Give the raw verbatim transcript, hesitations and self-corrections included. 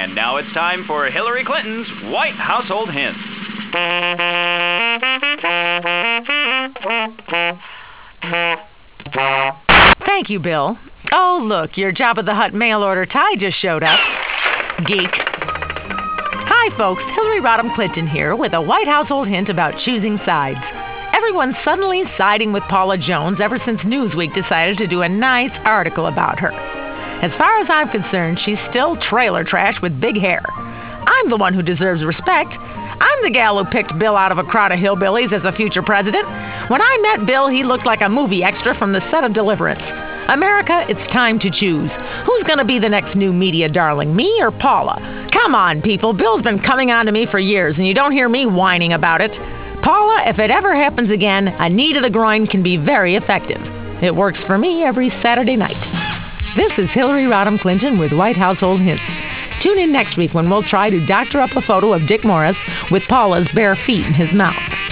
And now it's time for Hillary Clinton's White Household Hints. Thank you, Bill. Oh, look, your Jabba the Hutt mail-order tie just showed up. Geek. Hi, folks. Hillary Rodham Clinton here with a White Household hint about choosing sides. Everyone's suddenly siding with Paula Jones ever since Newsweek decided to do a nice article about her. As far as I'm concerned, she's still trailer trash with big hair. I'm the one who deserves respect. I'm the gal who picked Bill out of a crowd of hillbillies as a future president. When I met Bill, he looked like a movie extra from the set of Deliverance. America, it's time to choose. Who's going to be the next new media darling, me or Paula? Come on, people. Bill's been coming on to me for years, and you don't hear me whining about it. Paula, if it ever happens again, a knee to the groin can be very effective. It works for me every Saturday night. This is Hillary Rodham Clinton with White Household Hints. Tune in next week when we'll try to doctor up a photo of Dick Morris with Paula's bare feet in his mouth.